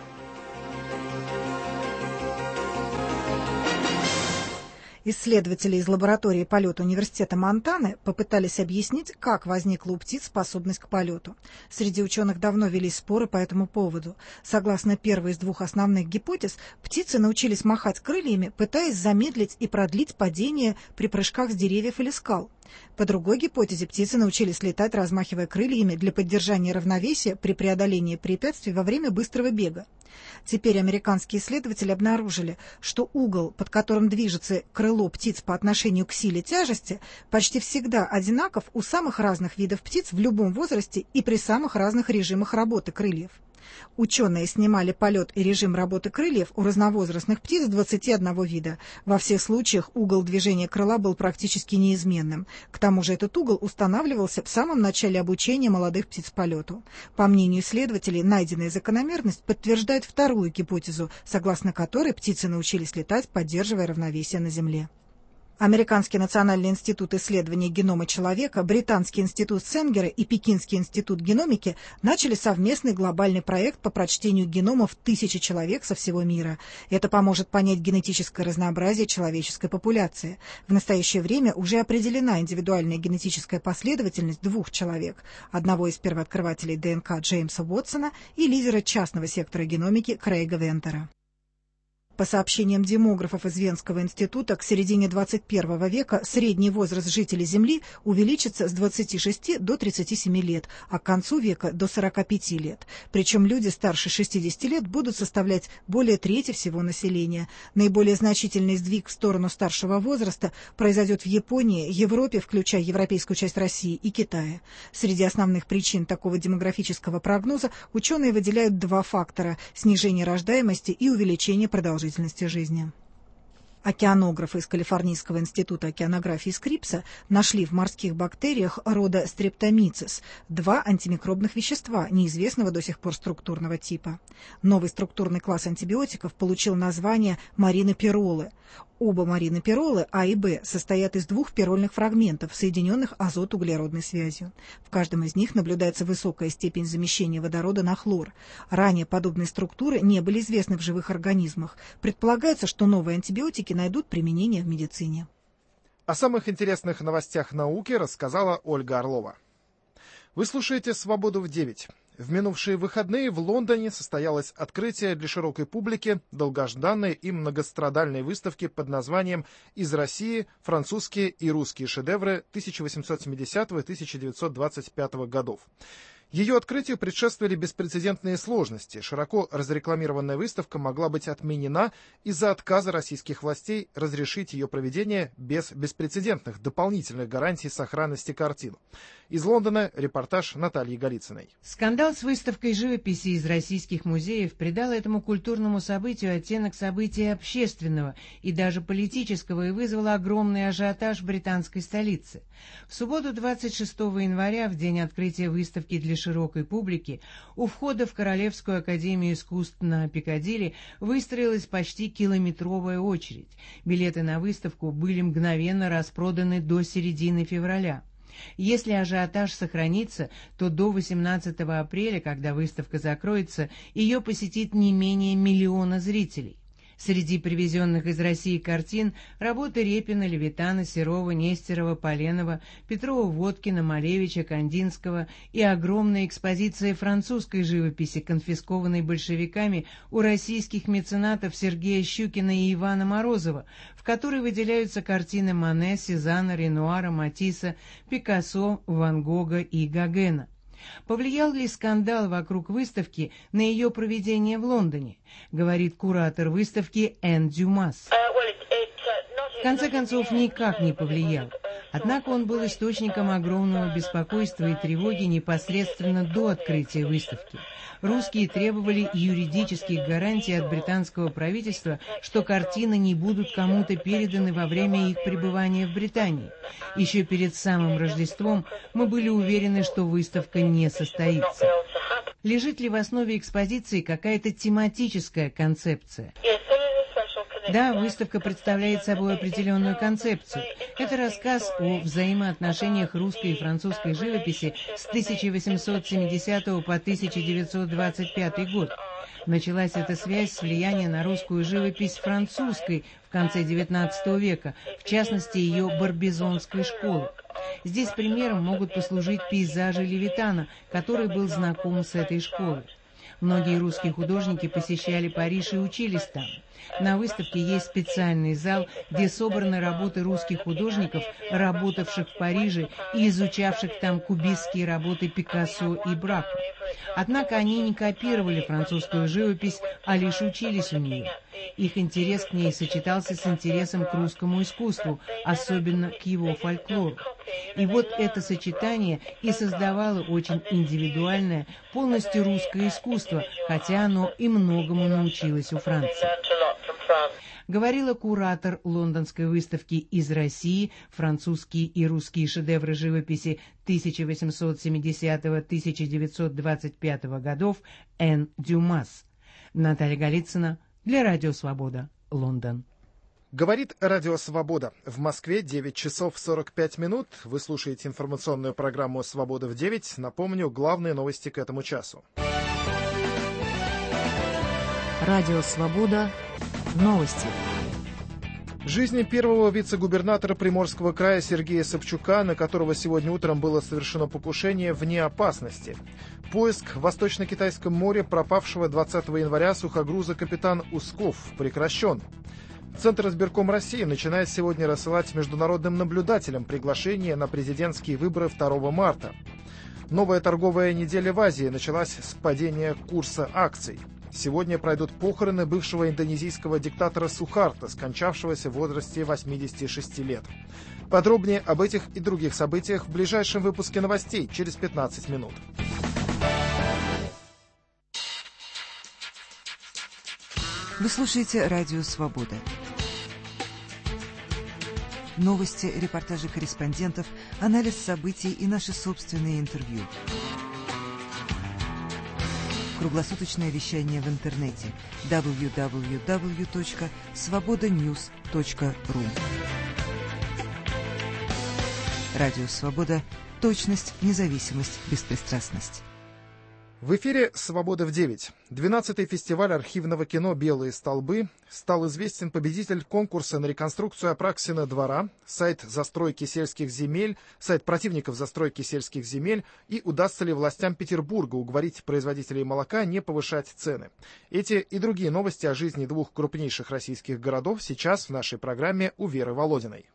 Исследователи из лаборатории полета Университета Монтаны попытались объяснить, как возникла у птиц способность к полету. Среди ученых давно велись споры по этому поводу. Согласно первой из двух основных гипотез, птицы научились махать крыльями, пытаясь замедлить и продлить падение при прыжках с деревьев или скал. По другой гипотезе, птицы научились летать, размахивая крыльями для поддержания равновесия при преодолении препятствий во время быстрого бега. Теперь американские исследователи обнаружили, что угол, под которым движется крыло птиц по отношению к силе тяжести, почти всегда одинаков у самых разных видов птиц в любом возрасте и при самых разных режимах работы крыльев. Ученые снимали полет и режим работы крыльев у разновозрастных птиц 21 вида. Во всех случаях угол движения крыла был практически неизменным. К тому же этот угол устанавливался в самом начале обучения молодых птиц полету. По мнению исследователей, найденная закономерность подтверждает вторую гипотезу, согласно которой птицы научились летать, поддерживая равновесие на Земле. Американский национальный институт исследования генома человека, Британский институт Сенгера и Пекинский институт геномики начали совместный глобальный проект по прочтению геномов тысячи человек со всего мира. Это поможет понять генетическое разнообразие человеческой популяции. В настоящее время уже определена индивидуальная генетическая последовательность двух человек, одного из первооткрывателей ДНК Джеймса Уотсона и лидера частного сектора геномики Крейга Вентера. По сообщениям демографов из Венского института, к середине 21 века средний возраст жителей Земли увеличится с 26 до 37 лет, а к концу века до 45 лет. Причем люди старше 60 лет будут составлять более трети всего населения. Наиболее значительный сдвиг в сторону старшего возраста произойдет в Японии, Европе, включая европейскую часть России, и Китае. Среди основных причин такого демографического прогноза ученые выделяют два фактора – снижение рождаемости и увеличение продолжительности жизни. Океанографы из Калифорнийского института океанографии Скрипса нашли в морских бактериях рода стрептомицис два антимикробных вещества неизвестного до сих пор структурного типа. Новый структурный класс антибиотиков получил название маринопиролы. Оба маринопиролы А и Б состоят из двух пирольных фрагментов, соединенных азот-углеродной связью. В каждом из них наблюдается высокая степень замещения водорода на хлор. Ранее подобные структуры не были известны в живых организмах. Предполагается, что новые антибиотики найдут применение в медицине. О самых интересных новостях науки рассказала Ольга Орлова. Вы слушаете «Свободу в 9». В минувшие выходные в Лондоне состоялось открытие для широкой публики долгожданной и многострадальной выставки под названием «Из России. Французские и русские шедевры 1870-1925 годов». Ее открытию предшествовали беспрецедентные сложности. Широко разрекламированная выставка могла быть отменена из-за отказа российских властей разрешить ее проведение без беспрецедентных дополнительных гарантий сохранности картин. Из Лондона репортаж Натальи Голицыной. Скандал с выставкой живописи из российских музеев придал этому культурному событию оттенок события общественного и даже политического и вызвал огромный ажиотаж в британской столице. В субботу 26 января, в день открытия выставки для широкой публики, у входа в Королевскую академию искусств на Пикадилли выстроилась почти километровая очередь. Билеты на выставку были мгновенно распроданы до середины февраля. Если ажиотаж сохранится, то до 18 апреля, когда выставка закроется, ее посетит не менее 1 миллиона зрителей. Среди привезенных из России картин работы Репина, Левитана, Серова, Нестерова, Поленова, Петрова, Водкина, Малевича, Кандинского и огромная экспозиция французской живописи, конфискованной большевиками у российских меценатов Сергея Щукина и Ивана Морозова, в которой выделяются картины Мане, Сезанна, Ренуара, Матисса, Пикассо, Ван Гога и Гогена. Повлиял ли скандал вокруг выставки на ее проведение в Лондоне, говорит куратор выставки Энн Дюмас. В конце концов, никак не повлиял. Однако он был источником огромного беспокойства и тревоги непосредственно до открытия выставки. Русские требовали юридических гарантий от британского правительства, что картины не будут кому-то переданы во время их пребывания в Британии. Еще перед самым Рождеством мы были уверены, что выставка не состоится. Лежит ли в основе экспозиции какая-то тематическая концепция? Да, выставка представляет собой определенную концепцию. Это рассказ о взаимоотношениях русской и французской живописи с 1870 по 1925 год. Началась эта связь с влияния на русскую живопись французской в конце XIX века, в частности ее барбизонской школы. Здесь примером могут послужить пейзажи Левитана, который был знаком с этой школой. Многие русские художники посещали Париж и учились там. На выставке есть специальный зал, где собраны работы русских художников, работавших в Париже и изучавших там кубистские работы Пикассо и Брака. Однако они не копировали французскую живопись, а лишь учились у нее. Их интерес к ней сочетался с интересом к русскому искусству, особенно к его фольклору. И вот это сочетание и создавало очень индивидуальное, полностью русское искусство, хотя оно и многому научилось у Франции. Говорила куратор лондонской выставки «Из России. Французские и русские шедевры живописи 1870-1925 годов» Энн Дюмас. Наталья Голицына для Радио Свобода, Лондон. Говорит Радио Свобода. В Москве 9 часов 45 минут. Вы слушаете информационную программу «Свобода в 9». Напомню, главные новости к этому часу. Радио Свобода. Новости. Жизнь первого вице-губернатора Приморского края Сергея Собчука, на которого сегодня утром было совершено покушение, вне опасности. Поиск в Восточно-Китайском море пропавшего 20 января сухогруза «Капитан Усков» прекращен. Центр избирком России начинает сегодня рассылать международным наблюдателям приглашения на президентские выборы 2 марта. Новая торговая неделя в Азии началась с падения курса акций. Сегодня пройдут похороны бывшего индонезийского диктатора Сухарто, скончавшегося в возрасте 86 лет. Подробнее об этих и других событиях в ближайшем выпуске новостей через 15 минут. Вы слушаете Радио Свобода. Новости, репортажи корреспондентов, анализ событий и наши собственные интервью. Круглосуточное вещание в интернете www.svobodanews.ru. Радио Свобода. Точность, независимость, беспристрастность. В эфире «Свобода в 9». 12-й фестиваль архивного кино «Белые столбы» стал известен победитель конкурса на реконструкцию Апраксина двора, сайт застройки сельских земель, сайт противников застройки сельских земель и удастся ли властям Петербурга уговорить производителей молока не повышать цены. Эти и другие новости о жизни двух крупнейших российских городов сейчас в нашей программе у Веры Володиной.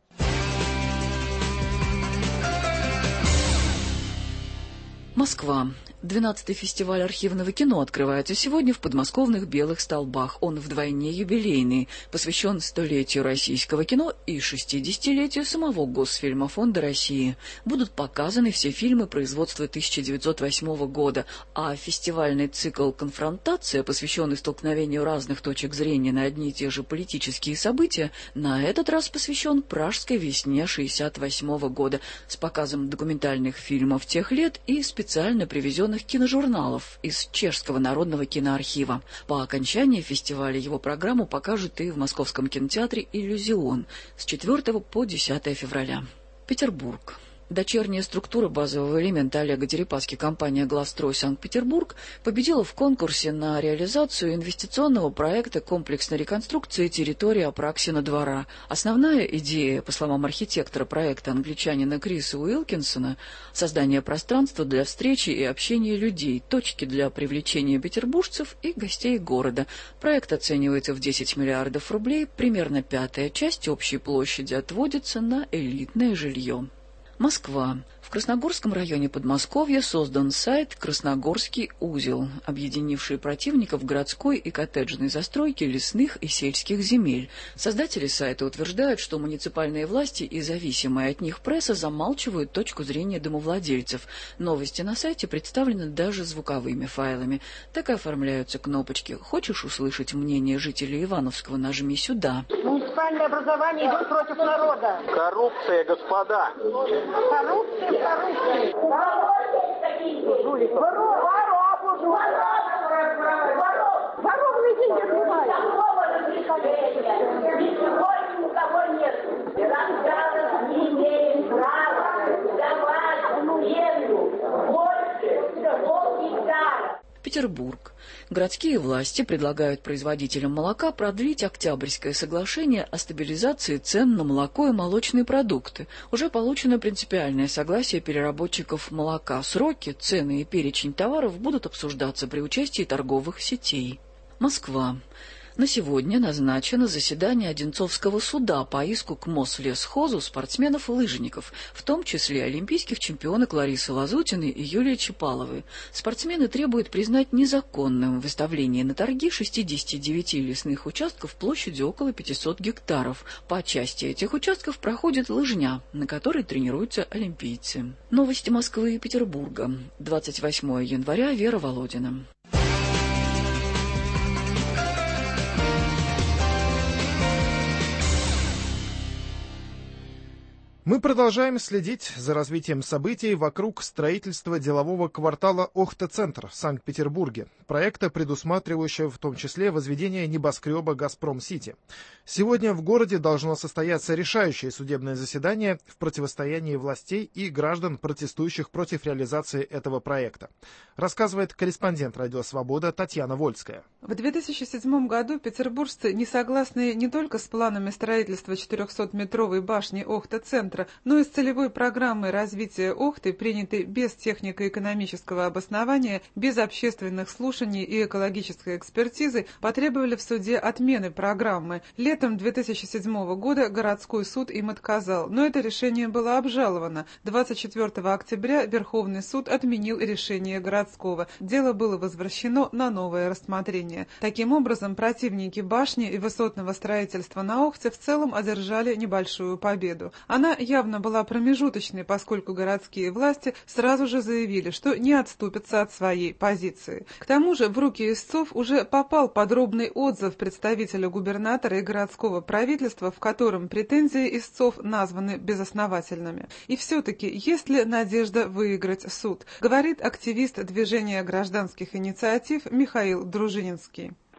Москва. 12-й фестиваль архивного кино открывается сегодня в подмосковных Белых столбах. Он вдвойне юбилейный, посвящен 100-летию российского кино и 60-летию самого Госфильмофонда России. Будут показаны все фильмы производства 1908 года, а фестивальный цикл «Конфронтация», посвященный столкновению разных точек зрения на одни и те же политические события, на этот раз посвящен Пражской весне 1968 года с показом документальных фильмов тех лет и специально привезенных киножурналов из Чешского народного киноархива. По окончании фестиваля его программу покажут и в Московском кинотеатре «Иллюзион» с 4 по 10 февраля. Петербург. Дочерняя структура базового элемента Олега Дерипаски, компания «Главстрой Санкт-Петербург», победила в конкурсе на реализацию инвестиционного проекта комплексной реконструкции территории Апраксина двора. Основная идея, по словам архитектора проекта англичанина Криса Уилкинсона, создание пространства для встречи и общения людей, точки для привлечения петербуржцев и гостей города. Проект оценивается в 10 миллиардов рублей, примерно 1/5 часть общей площади отводится на элитное жилье. Москва. В Красногорском районе Подмосковья создан сайт «Красногорский узел», объединивший противников городской и коттеджной застройки лесных и сельских земель. Создатели сайта утверждают, что муниципальные власти и зависимая от них пресса замалчивают точку зрения домовладельцев. Новости на сайте представлены даже звуковыми файлами. Так и оформляются кнопочки. Хочешь услышать мнение жителей Ивановского? Нажми сюда. Муниципальное образование идет против народа. Коррупция, господа. Коррупция, коррупция. Воровные деньги отнимают. Ничего никого нет. Не имеем права давать землю больше полгектара. Петербург. Городские власти предлагают производителям молока продлить Октябрьское соглашение о стабилизации цен на молоко и молочные продукты. Уже получено принципиальное согласие переработчиков молока. Сроки, цены и перечень товаров будут обсуждаться при участии торговых сетей. Москва. На сегодня назначено заседание Одинцовского суда по иску к Мослесхозу спортсменов-лыжников, в том числе олимпийских чемпионок Ларисы Лазутиной и Юлии Чапаловой. Спортсмены требуют признать незаконным выставление на торги 69 лесных участков площадью около 500 гектаров. По части этих участков проходит лыжня, на которой тренируются олимпийцы. Новости Москвы и Петербурга. 28 января. Вера Володина. Мы продолжаем следить за развитием событий вокруг строительства делового квартала «Охта-центр» в Санкт-Петербурге, проекта, предусматривающего в том числе возведение небоскреба «Газпром-Сити». Сегодня в городе должно состояться решающее судебное заседание в противостоянии властей и граждан, протестующих против реализации этого проекта. Рассказывает корреспондент «Радио Свобода» Татьяна Вольская. В 2007 году петербуржцы, не согласные не только с планами строительства 400-метровой башни «Охта-центра», но и с целевой программой развития Охты, принятой без технико-экономического обоснования, без общественных слушаний и экологической экспертизы, потребовали в суде отмены программы. Летом 2007 года городской суд им отказал, но это решение было обжаловано. 24 октября Верховный суд отменил решение городского. Дело было возвращено на новое рассмотрение. Таким образом, противники башни и высотного строительства на Охте в целом одержали небольшую победу. Она явно была промежуточной, поскольку городские власти сразу же заявили, что не отступятся от своей позиции. К тому же в руки истцов уже попал подробный отзыв представителя губернатора и городского правительства, в котором претензии истцов названы безосновательными. И все-таки есть ли надежда выиграть суд, говорит активист движения гражданских инициатив Михаил Дружининский. По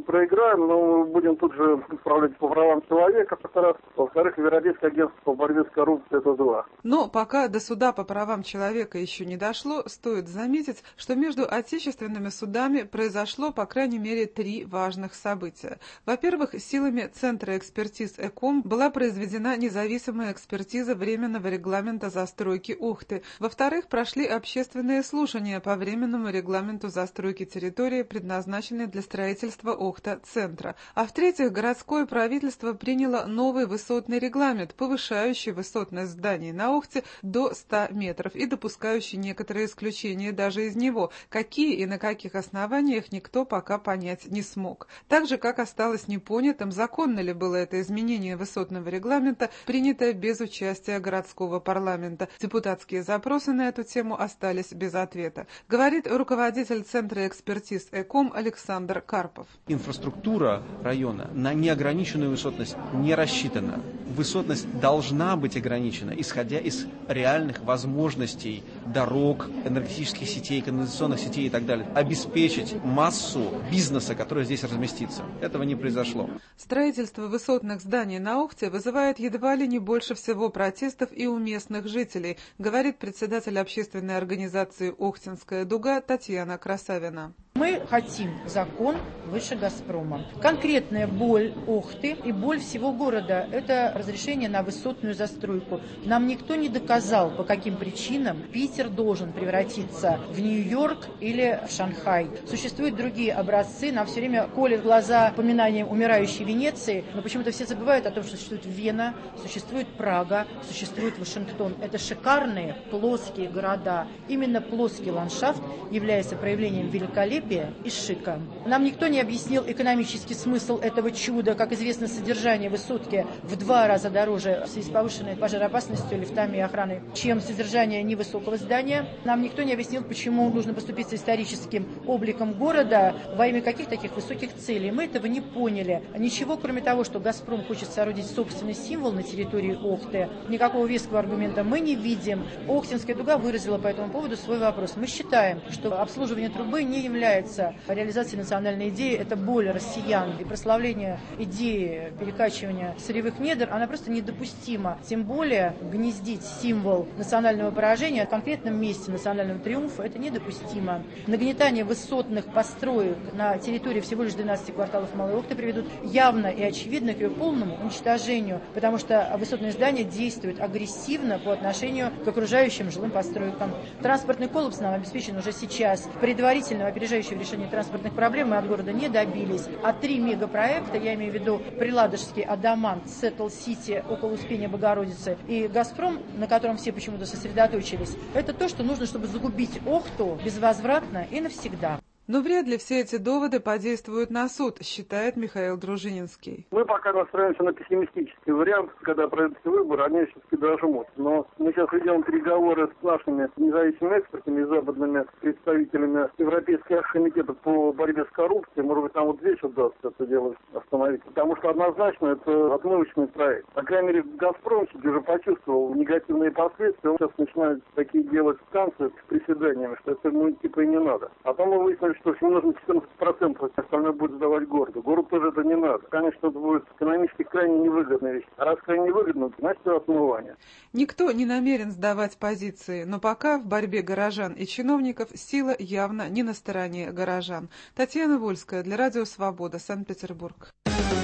проиграем, но мы будем тут же управлять по правам человека, раз. Во-вторых, Европейское агентство по борьбе с коррупцией — это 2. Но пока до суда по правам человека еще не дошло, стоит заметить, что между отечественными судами произошло, по крайней мере, 3 важных события. Во-первых, силами Центра экспертиз ЭКОМ была произведена независимая экспертиза временного регламента застройки Охты. Во-вторых, прошли общественные слушания по временному регламенту застройки территории, предназначенной для строительства Охта-центра. А в-третьих, городское правительство приняло новый высотный регламент, повышающий высотность зданий на Охте до 100 метров и допускающий некоторые исключения даже из него. Какие и на каких основаниях, никто пока понять не смог. Так же, как осталось непонятым, законно ли было это изменение высотного регламента, принятое без участия городского парламента. Депутатские запросы на эту тему остались без ответа. Говорит руководитель Центра экспертиз ЭКОМ Александр Карпов. Инфраструктура района на неограниченную высотность не рассчитана. Высотность должна быть ограничена, исходя из реальных возможностей дорог, энергетических сетей, канализационных сетей и так далее. Обеспечить массу бизнеса, который здесь разместится. Этого не произошло. Строительство высотных зданий на Охте вызывает едва ли не больше всего протестов и у местных жителей, говорит председатель общественной организации «Охтинская дуга» Татьяна Красавина. Мы хотим закон выше «Газпрома». Конкретная боль Охты и боль всего города – это разрешение на высотную застройку. Нам никто не доказал, по каким причинам Питер должен превратиться в Нью-Йорк или в Шанхай. Существуют другие образцы, нам все время колет глаза упоминанием умирающей Венеции, но почему-то все забывают о том, что существует Вена, существует Прага, существует Вашингтон. Это шикарные плоские города. Именно плоский ландшафт является проявлением великолепия и шика. Нам никто не объяснил экономический смысл этого чуда. Как известно, содержание высотки в 2 раза дороже в связи с повышенной пожароопасностью, лифтами и охраной, чем содержание невысокого здания. Нам никто не объяснил, почему нужно поступить с историческим обликом города во имя каких таких высоких целей. Мы этого не поняли. Ничего, кроме того, что «Газпром» хочет соорудить собственный символ на территории Охты, никакого веского аргумента мы не видим. Охтинская дуга выразила по этому поводу свой вопрос. Мы считаем, что обслуживание трубы не является реализацией национальной идеи. Это боль россиян. И прославление идеи перекачивания сырьевых недр, она просто недопустима. Тем более гнездить символ национального поражения в конкретном месте национального триумфа, это недопустимо. Нагнетание высотных построек на территории всего лишь 12 кварталов Малой Охты приведут явно и очевидно к ее полному уничтожению, потому что высотные здания действуют агрессивно по отношению к окружающим жилым постройкам. Транспортный коллапс нам обеспечен уже сейчас. Предварительного опережающего решения транспортных проблем мы от города не добились. А 3 мегапроекта, я имею в виду Приладожский Адамант, Сеттл-Сити около Успения Богородицы и «Газпром», на котором все почему-то сосредоточились, это то, что нужно, чтобы загубить Охту безвозвратно и навсегда. Но вряд ли все эти доводы подействуют на суд, считает Михаил Дружининский. Мы пока настраиваемся на пессимистический вариант, когда пройдут выборы, они все-таки дожмут. Но мы сейчас ведем переговоры с нашими независимыми экспертами и западными представителями Европейского комитета по борьбе с коррупцией. Может быть, нам вот здесь удастся это дело остановить. Потому что однозначно это отмывочный проект. По крайней мере, «Газпром» уже почувствовал негативные последствия. Он сейчас начинает такие делать станции с приседаниями, что это ему типа и не надо. А потом мы выяснили, что всему нужно 14%, остальное будет сдавать городу. Городу тоже это не надо. Конечно, это будет экономически крайне невыгодная вещь. А раз крайне невыгодно, значит, это отмывание. Никто не намерен сдавать позиции, но пока в борьбе горожан и чиновников сила явно не на стороне горожан. Татьяна Вольская для Радио Свобода, Санкт-Петербург.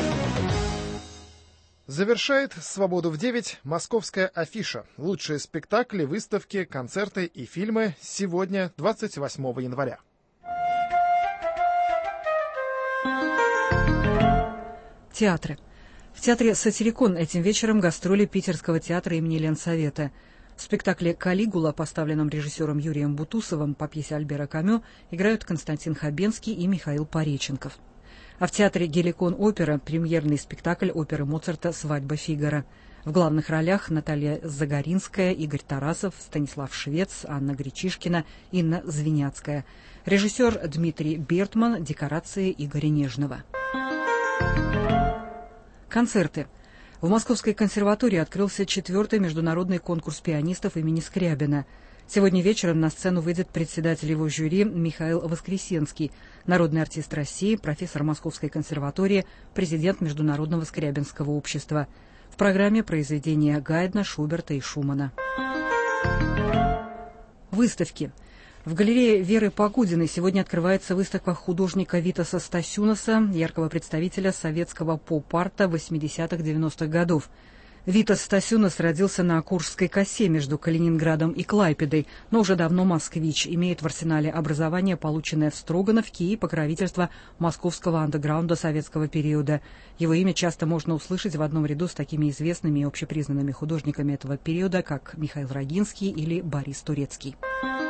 Завершает «Свободу в 9» московская афиша. Лучшие спектакли, выставки, концерты и фильмы сегодня, 28 января. Театры. В театре «Сатирикон» этим вечером гастроли Питерского театра имени Ленсовета. В спектакле «Калигула», поставленном режиссером Юрием Бутусовым по пьесе Альбера Камю, играют Константин Хабенский и Михаил Пореченков. А в театре «Геликон Опера» премьерный спектакль оперы Моцарта «Свадьба Фигаро». В главных ролях Наталья Загоринская, Игорь Тарасов, Станислав Швец, Анна Гречишкина, Инна Звеняцкая. Режиссер Дмитрий Бертман, декорации Игоря Нежного. Концерты. В Московской консерватории открылся 4-й международный конкурс пианистов имени Скрябина. Сегодня вечером на сцену выйдет председатель его жюри Михаил Воскресенский, народный артист России, профессор Московской консерватории, президент Международного скрябинского общества. В программе произведения Гайдна, Шуберта и Шумана. Выставки. В галерее Веры Погудиной сегодня открывается выставка художника Витаса Стасюнаса, яркого представителя советского поп-арта 80-х-90-х годов. Витас Стасюнас родился на Куршской косе между Калининградом и Клайпедой, но уже давно москвич, имеет в арсенале образование, полученное в Строгановке, и покровительство московского андеграунда советского периода. Его имя часто можно услышать в одном ряду с такими известными и общепризнанными художниками этого периода, как Михаил Рогинский или Борис Турецкий.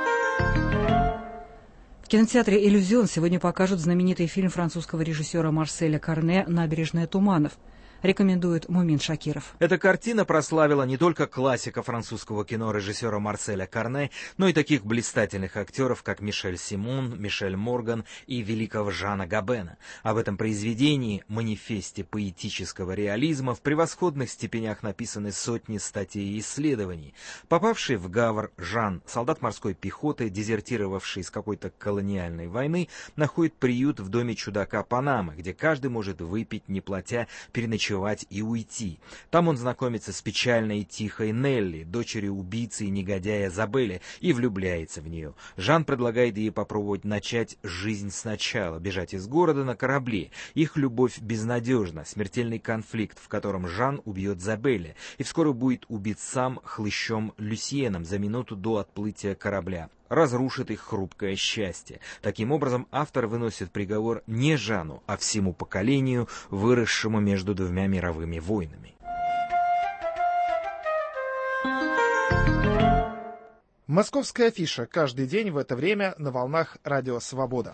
В кинотеатре «Иллюзион» сегодня покажут знаменитый фильм французского режиссера Марселя Карне «Набережная туманов». Рекомендует Мумин Шакиров. Эта картина прославила не только классика французского кино режиссера Марселя Карне, но и таких блистательных актеров, как Мишель Симон, Мишель Морган и великого Жана Габена. Об этом произведении, манифесте поэтического реализма, в превосходных степенях написаны сотни статей и исследований. Попавший в Гавр Жан, солдат морской пехоты, дезертировавший из какой-то колониальной войны, находит приют в доме чудака Панамы, где каждый может выпить, не платя, переночевать и уйти. Там он знакомится с печальной и тихой Нелли, дочерью убийцы и негодяя Забеля, и влюбляется в нее. Жан предлагает ей попробовать начать жизнь сначала, бежать из города на корабле. Их любовь безнадежна, смертельный конфликт, в котором Жан убьет Забеля, и вскоре будет убит сам хлыщом Люсьеном за минуту до отплытия корабля. Разрушит их хрупкое счастье. Таким образом, автор выносит приговор не Жану, а всему поколению, выросшему между двумя мировыми войнами. Московская афиша каждый день в это время на волнах Радио Свобода.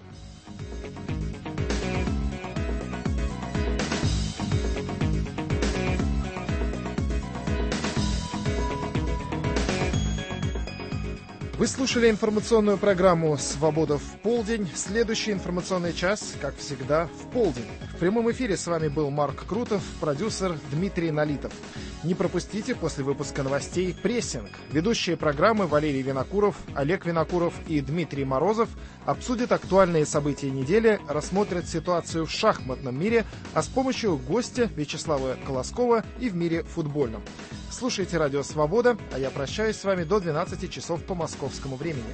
Вы слушали информационную программу «Свобода в полдень». Следующий информационный час, как всегда, в полдень. В прямом эфире с вами был Марк Крутов, продюсер Дмитрий Налитов. Не пропустите после выпуска новостей прессинг. Ведущие программы Валерий Винокуров, Олег Винокуров и Дмитрий Морозов обсудят актуальные события недели, рассмотрят ситуацию в шахматном мире, а с помощью гостя Вячеслава Колоскова и в мире футбольном. Слушайте Радио Свобода, а я прощаюсь с вами до 12 часов по московскому времени.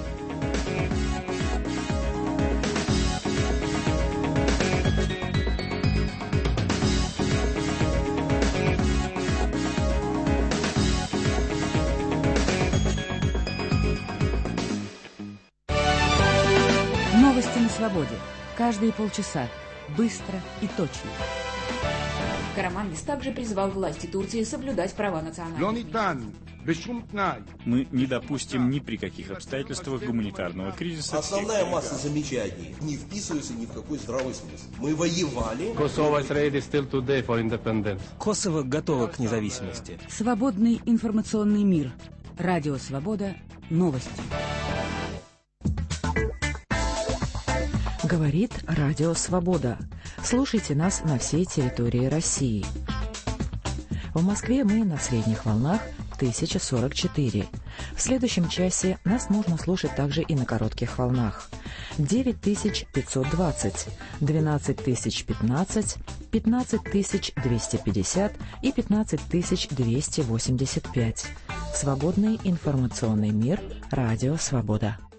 Новости на свободе. Каждые полчаса. Быстро и точно. Караманлис также призвал власти Турции соблюдать права национальных меньшинств. Мы не допустим ни при каких обстоятельствах гуманитарного кризиса. Основная масса замечаний не вписывается ни в какой здравый смысл. Мы воевали. Косово готово к независимости. Свободный информационный мир. Радио Свобода. Новости. Говорит Радио Свобода. Слушайте нас на всей территории России. В Москве мы на средних волнах 1044. В следующем часе нас можно слушать также и на коротких волнах. 9520, 12015, 15250 и 15285. Свободный информационный мир. Радио Свобода.